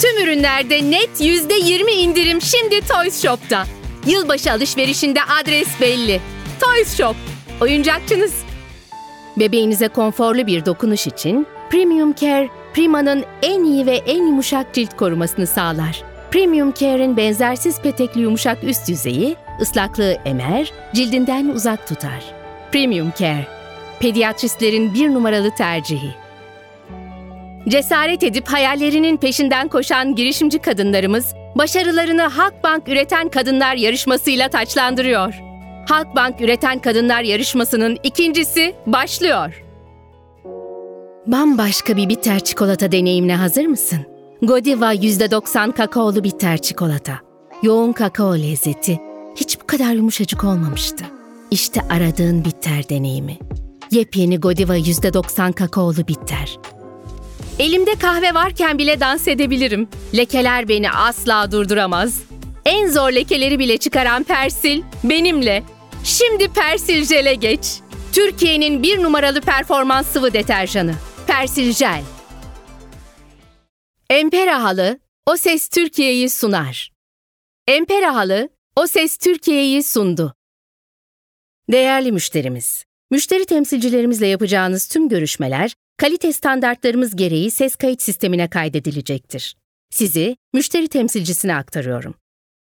Tüm ürünlerde net %20 indirim şimdi Toys Shop'ta. Yılbaşı alışverişinde adres belli. Toys Shop, oyuncakçınız. Bebeğinize konforlu bir dokunuş için Premium Care, Prima'nın en iyi ve en yumuşak cilt korumasını sağlar. Premium Care'in benzersiz petekli yumuşak üst yüzeyi, ıslaklığı emer, cildinden uzak tutar. Premium Care, pediatristlerin bir numaralı tercihi. Cesaret edip hayallerinin peşinden koşan girişimci kadınlarımız, başarılarını Halkbank Üreten Kadınlar Yarışması'yla taçlandırıyor. Halkbank Üreten Kadınlar Yarışması'nın ikincisi başlıyor. Bambaşka bir bitter çikolata deneyimine hazır mısın? Godiva %90 kakaolu bitter çikolata. Yoğun kakao lezzeti hiç bu kadar yumuşacık olmamıştı. İşte aradığın bitter deneyimi. Yepyeni Godiva %90 kakaolu bitter. Elimde kahve varken bile dans edebilirim. Lekeler beni asla durduramaz. En zor lekeleri bile çıkaran Persil benimle. Şimdi Persil Jel'e geç. Türkiye'nin bir numaralı performans sıvı deterjanı. Persil Jel. Empera Halı, O Ses Türkiye'yi sunar. Empera Halı, O Ses Türkiye'yi sundu. Değerli müşterimiz, müşteri temsilcilerimizle yapacağınız tüm görüşmeler, kalite standartlarımız gereği ses kayıt sistemine kaydedilecektir. Sizi müşteri temsilcisine aktarıyorum.